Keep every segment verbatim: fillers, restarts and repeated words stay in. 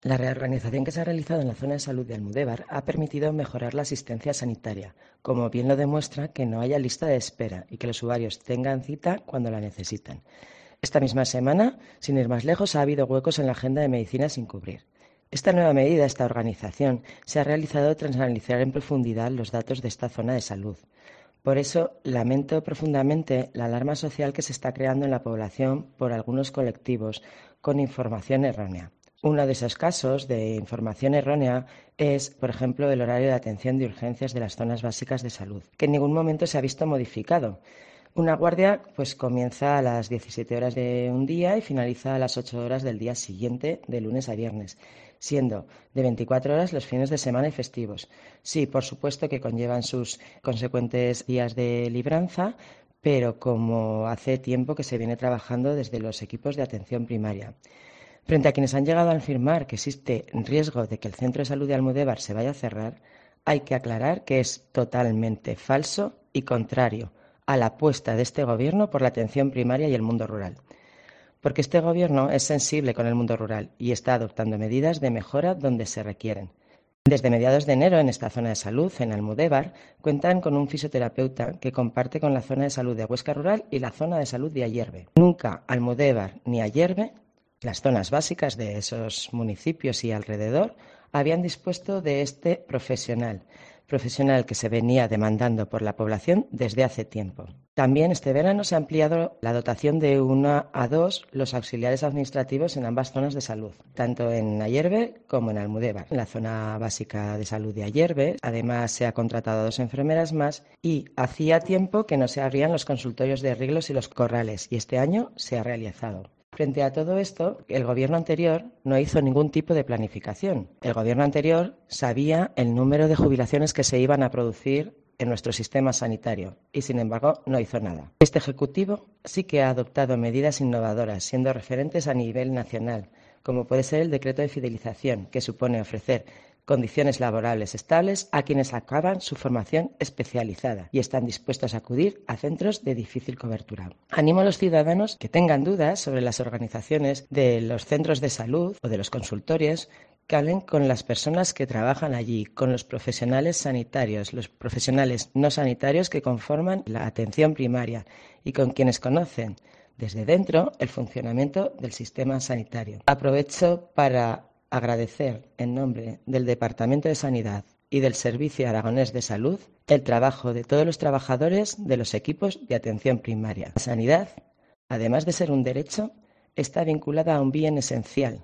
La reorganización que se ha realizado en la zona de salud de Almudévar ha permitido mejorar la asistencia sanitaria, como bien lo demuestra que no haya lista de espera y que los usuarios tengan cita cuando la necesitan. Esta misma semana, sin ir más lejos, ha habido huecos en la agenda de medicina sin cubrir. Esta nueva medida, esta organización, se ha realizado tras analizar en profundidad los datos de esta zona de salud. Por eso, lamento profundamente la alarma social que se está creando en la población por algunos colectivos con información errónea. Uno de esos casos de información errónea es, por ejemplo, el horario de atención de urgencias de las zonas básicas de salud, que en ningún momento se ha visto modificado. Una guardia pues comienza a las diecisiete horas de un día y finaliza a las ocho horas del día siguiente, de lunes a viernes, siendo de veinticuatro horas los fines de semana y festivos. Sí, por supuesto que conllevan sus consecuentes días de libranza, pero como hace tiempo que se viene trabajando desde los equipos de atención primaria. Frente a quienes han llegado a afirmar que existe riesgo de que el Centro de Salud de Almudévar se vaya a cerrar, hay que aclarar que es totalmente falso y contrario a la apuesta de este Gobierno por la atención primaria y el mundo rural. Porque este Gobierno es sensible con el mundo rural y está adoptando medidas de mejora donde se requieren. Desde mediados de enero, en esta zona de salud, en Almudévar, cuentan con un fisioterapeuta que comparte con la zona de salud de Huesca Rural y la zona de salud de Ayerbe. Nunca Almudévar ni Ayerbe, las zonas básicas de esos municipios y alrededor, habían dispuesto de este profesional, profesional que se venía demandando por la población desde hace tiempo. También este verano se ha ampliado la dotación de una a dos los auxiliares administrativos en ambas zonas de salud, tanto en Ayerbe como en Almudévar. En la zona básica de salud de Ayerbe, además, se ha contratado a dos enfermeras más y hacía tiempo que no se abrían los consultorios de Riglos y los Corrales, y este año se ha realizado. Frente a todo esto, el Gobierno anterior no hizo ningún tipo de planificación. El Gobierno anterior sabía el número de jubilaciones que se iban a producir en nuestro sistema sanitario y, sin embargo, no hizo nada. Este Ejecutivo sí que ha adoptado medidas innovadoras, siendo referentes a nivel nacional, como puede ser el decreto de fidelización, que supone ofrecer condiciones laborales estables a quienes acaban su formación especializada y están dispuestos a acudir a centros de difícil cobertura. Animo a los ciudadanos que tengan dudas sobre las organizaciones de los centros de salud o de los consultorios, que hablen con las personas que trabajan allí, con los profesionales sanitarios, los profesionales no sanitarios que conforman la atención primaria y con quienes conocen desde dentro el funcionamiento del sistema sanitario. Aprovecho para agradecer en nombre del Departamento de Sanidad y del Servicio Aragonés de Salud el trabajo de todos los trabajadores de los equipos de atención primaria. La sanidad, además de ser un derecho, está vinculada a un bien esencial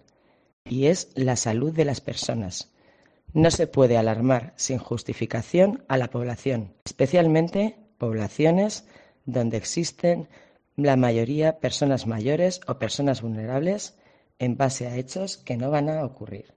y es la salud de las personas. No se puede alarmar sin justificación a la población, especialmente poblaciones donde existen la mayoría personas mayores o personas vulnerables en base a hechos que no van a ocurrir.